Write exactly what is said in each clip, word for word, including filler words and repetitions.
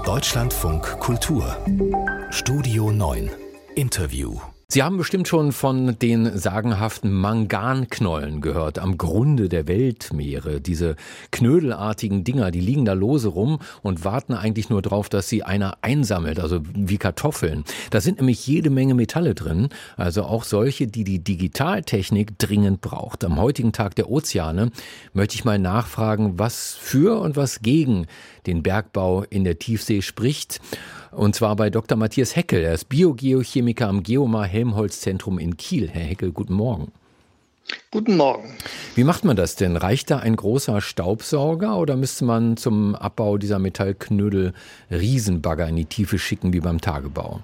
Deutschlandfunk Kultur Studio neun Interview. Sie haben bestimmt schon von den sagenhaften Manganknollen gehört, am Grunde der Weltmeere. Diese knödelartigen Dinger, die liegen da lose rum und warten eigentlich nur drauf, dass sie einer einsammelt, also wie Kartoffeln. Da sind nämlich jede Menge Metalle drin, also auch solche, die die Digitaltechnik dringend braucht. Am heutigen Tag der Ozeane möchte ich mal nachfragen, was für und was gegen den Bergbau in der Tiefsee spricht. Und zwar bei Doktor Matthias Heckel. Er ist Biogeochemiker am Geomar-Helmholtz-Zentrum in Kiel. Herr Heckel, guten Morgen. Guten Morgen. Wie macht man das denn? Reicht da ein großer Staubsauger oder müsste man zum Abbau dieser Metallknödel Riesenbagger in die Tiefe schicken wie beim Tagebau?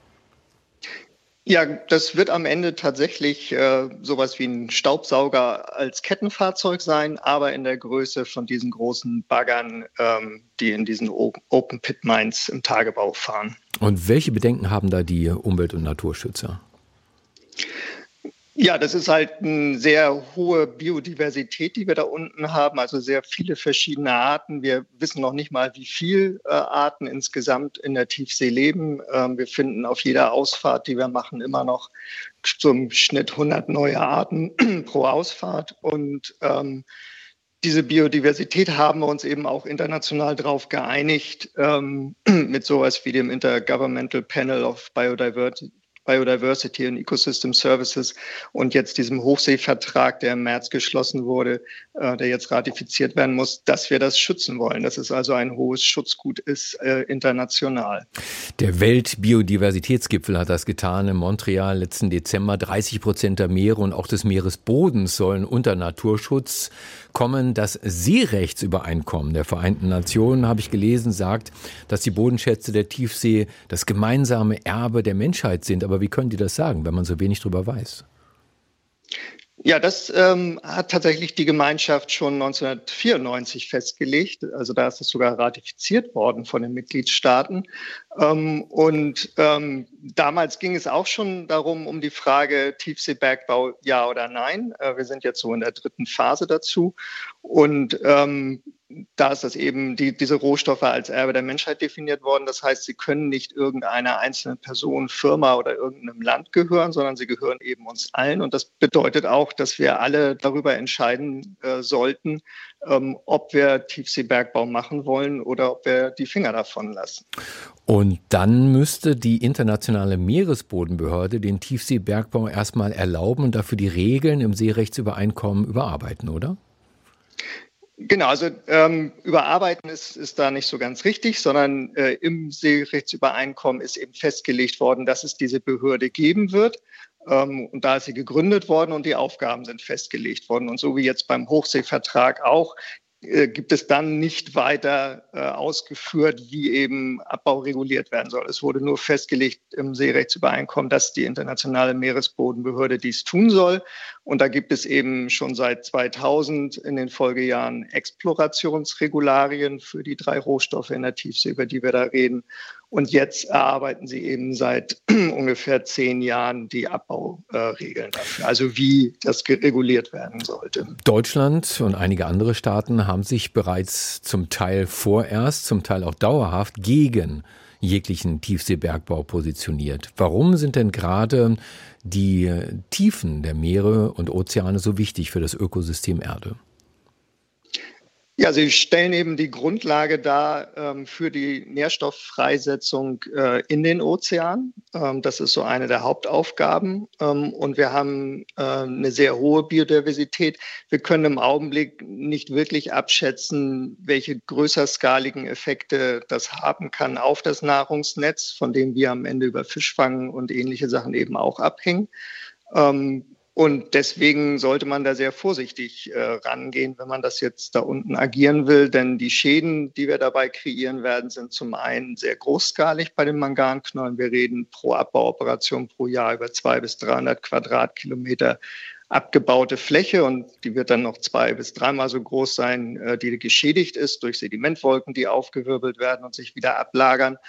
Ja, das wird am Ende tatsächlich äh, sowas wie ein Staubsauger als Kettenfahrzeug sein, aber in der Größe von diesen großen Baggern, ähm, die in diesen Open-Pit-Mines im Tagebau fahren. Und welche Bedenken haben da die Umwelt- und Naturschützer? Ja, das ist halt eine sehr hohe Biodiversität, die wir da unten haben, also sehr viele verschiedene Arten. Wir wissen noch nicht mal, wie viele äh, Arten insgesamt in der Tiefsee leben. Ähm, wir finden auf jeder Ausfahrt, die wir machen, immer noch zum Schnitt hundert neue Arten pro Ausfahrt. Und ähm, diese Biodiversität haben wir uns eben auch international darauf geeinigt, ähm, mit sowas wie dem Intergovernmental Panel of Biodiversity. Biodiversity and Ecosystem Services und jetzt diesem Hochseevertrag, der im März geschlossen wurde, äh, der jetzt ratifiziert werden muss, dass wir das schützen wollen, dass es also ein hohes Schutzgut ist, äh, international. Der Weltbiodiversitätsgipfel hat das getan in Montreal letzten Dezember. dreißig Prozent der Meere und auch des Meeresbodens sollen unter Naturschutz kommen. Das Seerechtsübereinkommen der Vereinten Nationen, habe ich gelesen, sagt, dass die Bodenschätze der Tiefsee das gemeinsame Erbe der Menschheit sind. Aber wie können die das sagen, wenn man so wenig darüber weiß? Ja, das ähm, hat tatsächlich die Gemeinschaft schon neunzehnhundertvierundneunzig festgelegt. Also da ist es sogar ratifiziert worden von den Mitgliedstaaten. Ähm, und ähm, damals ging es auch schon darum, um die Frage Tiefseebergbau, ja oder nein. Äh, wir sind jetzt so in der dritten Phase dazu. Und ähm, da ist das eben die, diese Rohstoffe als Erbe der Menschheit definiert worden. Das heißt, sie können nicht irgendeiner einzelnen Person, Firma oder irgendeinem Land gehören, sondern sie gehören eben uns allen. Und das bedeutet auch, dass wir alle darüber entscheiden äh, sollten, ähm, ob wir Tiefseebergbau machen wollen oder ob wir die Finger davon lassen. Und dann müsste die internationale Meeresbodenbehörde den Tiefseebergbau erstmal erlauben und dafür die Regeln im Seerechtsübereinkommen überarbeiten, oder? Genau, also ähm, überarbeiten ist, ist da nicht so ganz richtig, sondern äh, im Seerechtsübereinkommen ist eben festgelegt worden, dass es diese Behörde geben wird. Ähm, und da ist sie gegründet worden und die Aufgaben sind festgelegt worden. Und so wie jetzt beim Hochseevertrag auch, äh, gibt es dann nicht weiter äh, ausgeführt, wie eben Abbau reguliert werden soll. Es wurde nur festgelegt im Seerechtsübereinkommen, dass die internationale Meeresbodenbehörde dies tun soll. Und da gibt es eben schon seit zweitausend in den Folgejahren Explorationsregularien für die drei Rohstoffe in der Tiefsee, über die wir da reden. Und jetzt erarbeiten sie eben seit ungefähr zehn Jahren die Abbauregeln dafür, also wie das reguliert werden sollte. Deutschland und einige andere Staaten haben sich bereits zum Teil vorerst, zum Teil auch dauerhaft gegen jeglichen Tiefseebergbau positioniert. Warum sind denn gerade die Tiefen der Meere und Ozeane so wichtig für das Ökosystem Erde? Ja, sie stellen eben die Grundlage dar ähm, für die Nährstofffreisetzung äh, in den Ozeanen. Ähm, das ist so eine der Hauptaufgaben. Ähm, und wir haben äh, eine sehr hohe Biodiversität. Wir können im Augenblick nicht wirklich abschätzen, welche größerskaligen Effekte das haben kann auf das Nahrungsnetz, von dem wir am Ende über Fischfang und ähnliche Sachen eben auch abhängen. Ähm, Und deswegen sollte man da sehr vorsichtig äh, rangehen, wenn man das jetzt da unten agieren will. Denn die Schäden, die wir dabei kreieren werden, sind zum einen sehr großskalig bei den Manganknollen. Wir reden pro Abbauoperation pro Jahr über zweihundert bis dreihundert Quadratkilometer abgebaute Fläche. Und die wird dann noch zwei- bis dreimal so groß sein, äh, die geschädigt ist durch Sedimentwolken, die aufgewirbelt werden und sich wieder ablagern.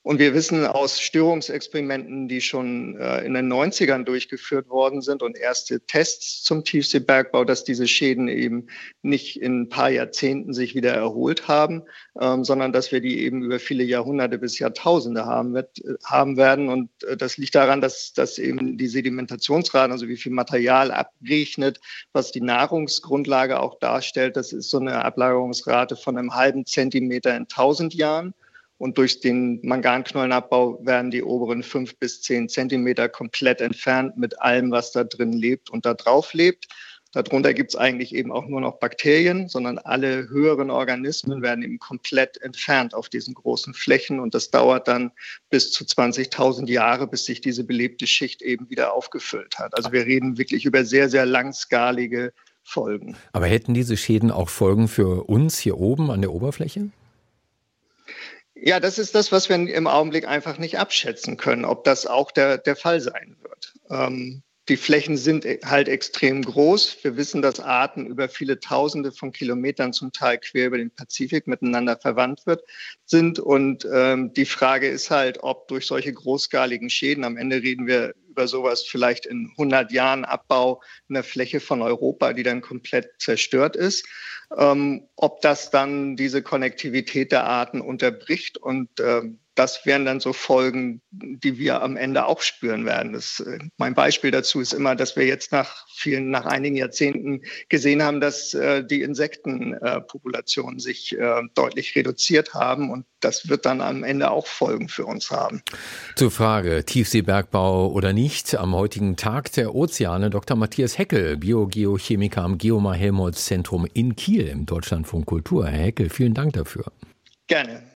Und wir wissen aus Störungsexperimenten, die schon äh, in den neunzigern durchgeführt worden sind und erste Tests zum Tiefseebergbau, dass diese Schäden eben nicht in ein paar Jahrzehnten sich wieder erholt haben, ähm, sondern dass wir die eben über viele Jahrhunderte bis Jahrtausende haben, wird, haben werden. Und äh, das liegt daran, dass, dass eben die Sedimentationsraten, also wie viel Material abregnet, was die Nahrungsgrundlage auch darstellt, das ist so eine Ablagerungsrate von einem halben Zentimeter in tausend Jahren. Und durch den Manganknollenabbau werden die oberen fünf bis zehn Zentimeter komplett entfernt mit allem, was da drin lebt und da drauf lebt. Darunter gibt es eigentlich eben auch nur noch Bakterien, sondern alle höheren Organismen werden eben komplett entfernt auf diesen großen Flächen. Und das dauert dann bis zu zwanzigtausend Jahre, bis sich diese belebte Schicht eben wieder aufgefüllt hat. Also wir reden wirklich über sehr, sehr langskalige Folgen. Aber hätten diese Schäden auch Folgen für uns hier oben an der Oberfläche? Ja, das ist das, was wir im Augenblick einfach nicht abschätzen können, ob das auch der, der Fall sein wird. Ähm, die Flächen sind halt extrem groß. Wir wissen, dass Arten über viele Tausende von Kilometern, zum Teil quer über den Pazifik, miteinander verwandt wird, sind. Und ähm, die Frage ist halt, ob durch solche großskaligen Schäden, am Ende reden wir über sowas vielleicht in hundert Jahren Abbau einer Fläche von Europa, die dann komplett zerstört ist, ähm, ob das dann diese Konnektivität der Arten unterbricht. Und ähm, das wären dann so Folgen, die wir am Ende auch spüren werden. Das, äh, mein Beispiel dazu ist immer, dass wir jetzt nach vielen, nach einigen Jahrzehnten gesehen haben, dass äh, die Insektenpopulationen äh, sich äh, deutlich reduziert haben. Und das wird dann am Ende auch Folgen für uns haben. Zur Frage Tiefseebergbau oder nicht, am heutigen Tag der Ozeane Doktor Matthias Heckel, Biogeochemiker am Geomar-Helmholtz-Zentrum in Kiel im Deutschlandfunk Kultur. Herr Heckel, vielen Dank dafür. Gerne.